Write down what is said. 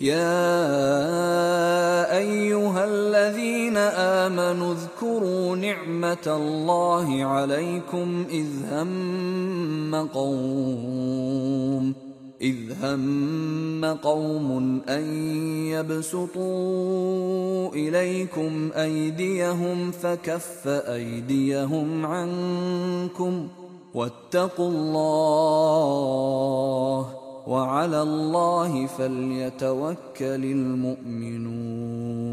يا أيها الذين آمنوا اذكروا نعمة الله عليكم إذ هم قوم أن يبسطوا إليكم أيديهم فكف أيديهم عنكم واتقوا الله وعلى الله فليتوكل المؤمنون.